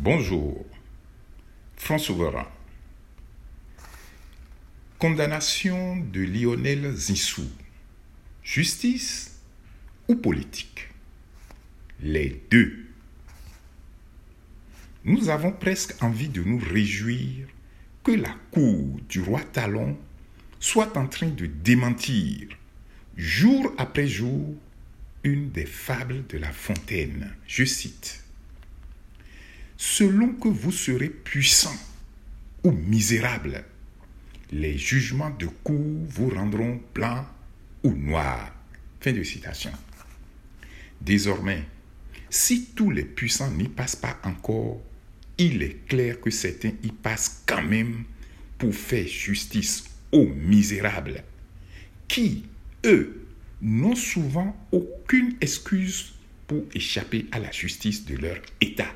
Bonjour, Front Souverain. Condamnation de Lionel Zinsou. Justice ou politique? Les deux. Nous avons presque envie de nous réjouir que la cour du roi Talon soit en train de démentir, jour après jour, une des fables de La Fontaine. Je cite: « Selon que vous serez puissant ou misérable, les jugements de cour vous rendront blanc ou noir. » Fin de citation. Désormais, si tous les puissants n'y passent pas encore, il est clair que certains y passent quand même pour faire justice aux misérables, qui, eux, n'ont souvent aucune excuse pour échapper à la justice de leur État.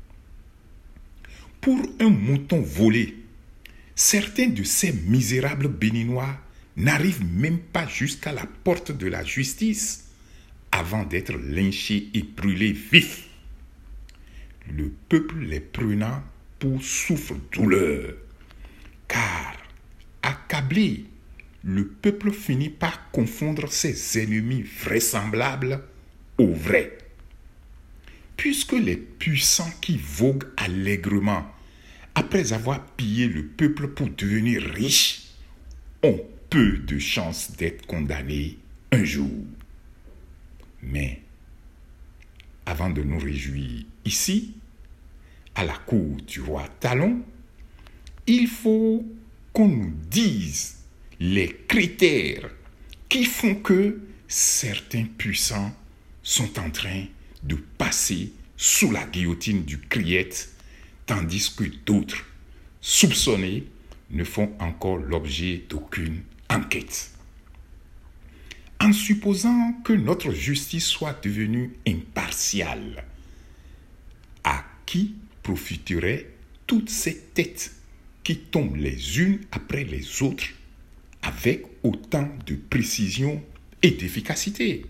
Pour un mouton volé, certains de ces misérables béninois n'arrivent même pas jusqu'à la porte de la justice avant d'être lynchés et brûlés vifs. Le peuple les prenant pour souffre-douleur, car, accablé, le peuple finit par confondre ses ennemis vraisemblables aux vrais. Puisque les puissants qui voguent allègrement après avoir pillé le peuple pour devenir riches ont peu de chances d'être condamnés un jour. Mais, avant de nous réjouir ici, à la cour du roi Talon, il faut qu'on nous dise les critères qui font que certains puissants sont en train de passer sous la guillotine du criette, tandis que d'autres, soupçonnés, ne font encore l'objet d'aucune enquête. En supposant que notre justice soit devenue impartiale, à qui profiteraient toutes ces têtes qui tombent les unes après les autres avec autant de précision et d'efficacité?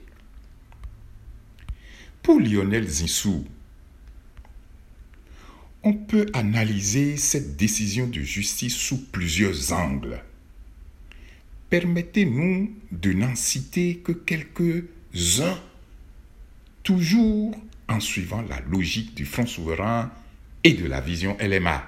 Pour Lionel Zinsou, on peut analyser cette décision de justice sous plusieurs angles. Permettez-nous de n'en citer que quelques-uns, toujours en suivant la logique du Front Souverain et de la vision LMA.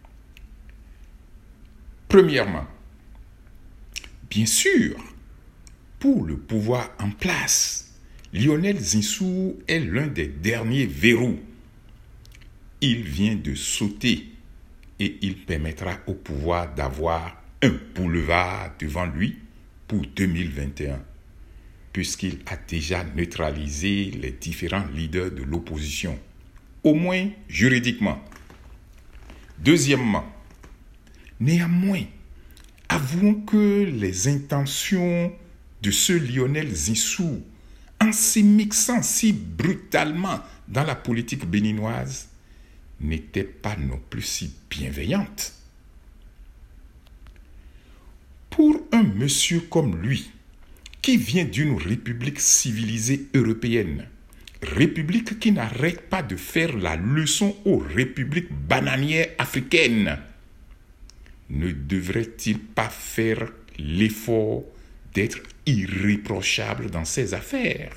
Premièrement, bien sûr, pour le pouvoir en place, Lionel Zinsou est l'un des derniers verrous. Il vient de sauter et il permettra au pouvoir d'avoir un boulevard devant lui pour 2021, puisqu'il a déjà neutralisé les différents leaders de l'opposition, au moins juridiquement. Deuxièmement, néanmoins, avouons que les intentions de ce Lionel Zinsou, en s'immisçant si brutalement dans la politique béninoise, n'étaient pas non plus si bienveillantes. Pour un monsieur comme lui, qui vient d'une république civilisée européenne, république qui n'arrête pas de faire la leçon aux républiques bananières africaines, ne devrait-il pas faire l'effort d'être irréprochable dans ses affaires?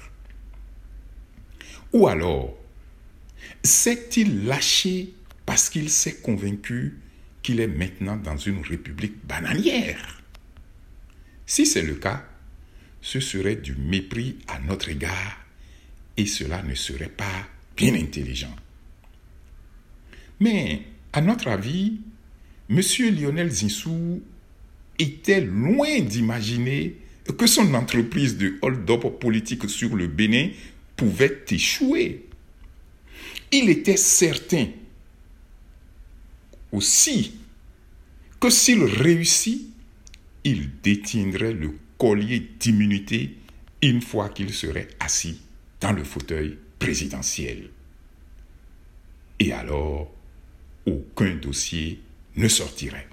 Ou alors, s'est-il lâché parce qu'il s'est convaincu qu'il est maintenant dans une république bananière? Si c'est le cas, ce serait du mépris à notre égard et cela ne serait pas bien intelligent. Mais, à notre avis, M. Lionel Zinsou était loin d'imaginer que son entreprise de hold-up politique sur le Bénin pouvait échouer. Il était certain aussi que s'il réussit, il détiendrait le collier d'immunité une fois qu'il serait assis dans le fauteuil présidentiel. Et alors, aucun dossier ne sortirait.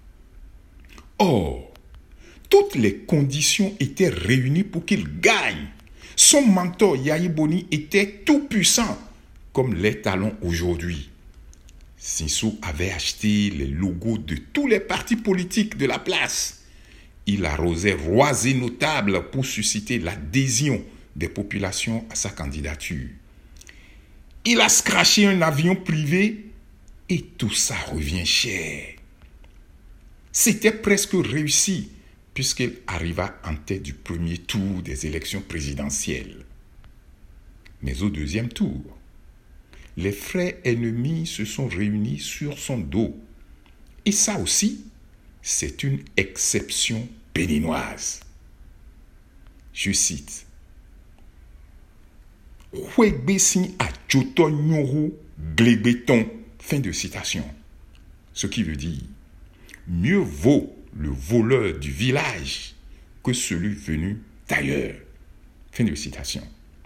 Or, toutes les conditions étaient réunies pour qu'il gagne. Son mentor Yayi Boni était tout puissant, comme l'est Talon aujourd'hui. Zinsou avait acheté les logos de tous les partis politiques de la place. Il arrosait rois et notables pour susciter l'adhésion des populations à sa candidature. Il a scratché un avion privé et tout ça revient cher. C'était presque réussi puisqu'il arriva en tête du premier tour des élections présidentielles. Mais au deuxième tour, les frères ennemis se sont réunis sur son dos. Et ça aussi, c'est une exception béninoise. Je cite. Fin de citation. Ce qui veut dire, mieux vaut le voleur du village que celui venu d'ailleurs. Fin de citation.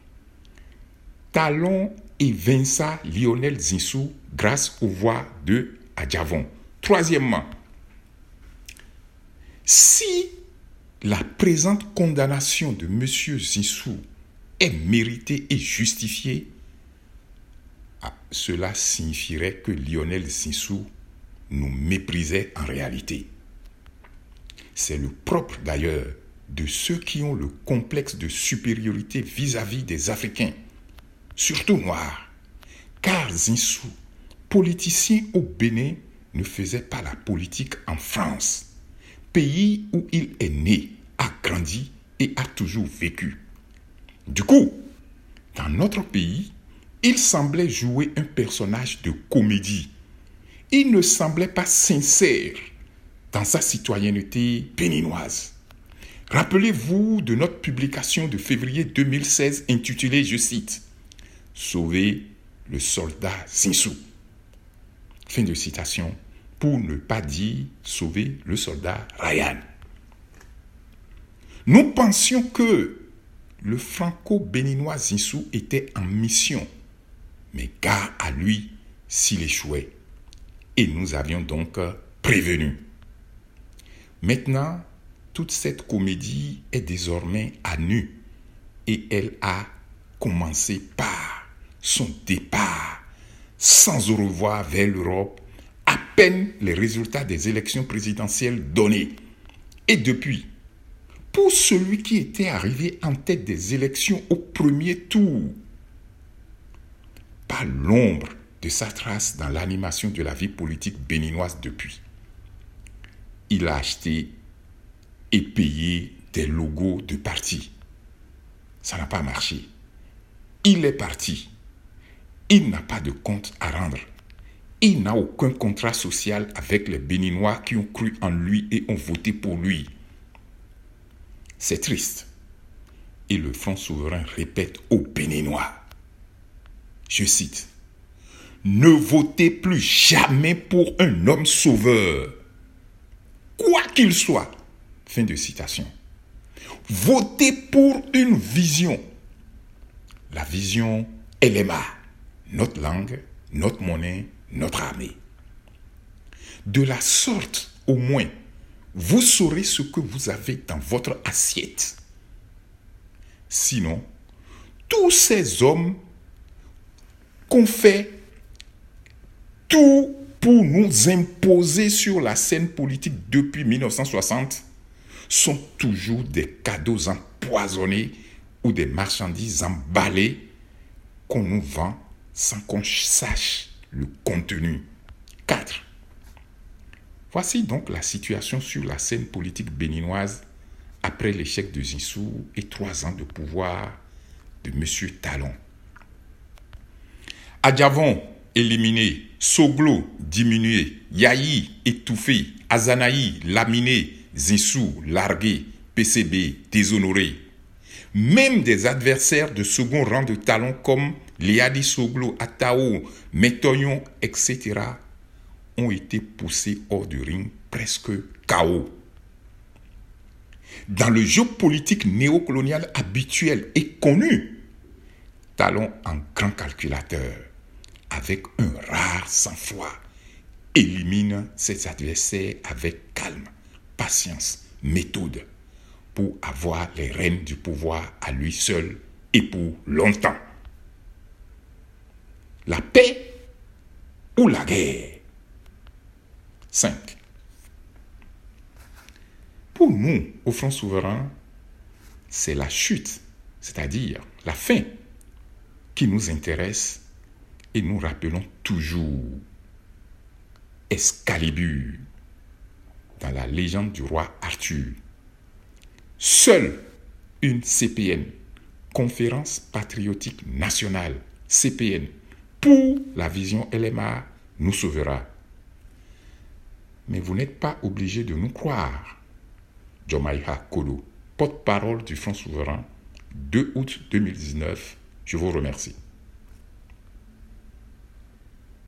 Talon évinça Lionel Zinsou grâce aux voix de Adjavon. Troisièmement, si la présente condamnation de M. Zinsou est méritée et justifiée, cela signifierait que Lionel Zinsou nous méprisait en réalité. C'est le propre d'ailleurs de ceux qui ont le complexe de supériorité vis-à-vis des Africains, surtout noirs, car Zinsou, politicien au Bénin, ne faisait pas la politique en France, pays où il est né, a grandi et a toujours vécu. Du coup, dans notre pays, il semblait jouer un personnage de comédie. Il ne semblait pas sincère dans sa citoyenneté béninoise. Rappelez-vous de notre publication de février 2016 intitulée, je cite, « Sauver le soldat Zinsou ». Fin de citation, pour ne pas dire « Sauver le soldat Ryan ». Nous pensions que le franco-béninois Zinsou était en mission, mais gare à lui s'il échouait. Et nous avions donc prévenu. Maintenant, toute cette comédie est désormais à nu et elle a commencé par son départ sans au revoir vers l'Europe, à peine les résultats des élections présidentielles donnés. Et depuis, pour celui qui était arrivé en tête des élections au premier tour, pas l'ombre de sa trace dans l'animation de la vie politique béninoise depuis. Il a acheté et payé des logos de partis. Ça n'a pas marché. Il est parti. Il n'a pas de compte à rendre. Il n'a aucun contrat social avec les Béninois qui ont cru en lui et ont voté pour lui. C'est triste. Et le Front souverain répète aux Béninois, je cite, « Ne votez plus jamais pour un homme sauveur, quoi qu'il soit. » Fin de citation. Votez pour une vision. La vision LMA, notre langue, notre monnaie, notre armée. De la sorte, au moins, vous saurez ce que vous avez dans votre assiette. Sinon, tous ces hommes qu'on fait tout pour nous imposer sur la scène politique depuis 1960 sont toujours des cadeaux empoisonnés ou des marchandises emballées qu'on nous vend sans qu'on sache le contenu. 4. Voici donc la situation sur la scène politique béninoise après l'échec de Zinsou et 3 ans de pouvoir de M. Talon. Adjavon éliminé, Soglo diminué, Yahi étouffé, Azanaï laminé, Zinsou largué, PCB déshonoré. Même des adversaires de second rang de Talon comme Léadi Soglo, Atao, Métoyon, etc. ont été poussés hors du ring presque KO. Dans le jeu politique néocolonial habituel et connu, Talon en grand calculateur, avec un rare sang-froid, élimine ses adversaires avec calme, patience, méthode, pour avoir les rênes du pouvoir à lui seul et pour longtemps. La paix ou la guerre? 5. Pour nous, au Front souverain, c'est la chute, c'est-à-dire la fin, qui nous intéresse et nous rappelons toujours Excalibur dans la légende du roi Arthur. Seule une CPN, Conférence patriotique nationale, CPN, pour la vision LMA, nous sauvera. Mais vous n'êtes pas obligé de nous croire. Jomaiha Kolo, porte-parole du Front souverain, 2 août 2019. Je vous remercie.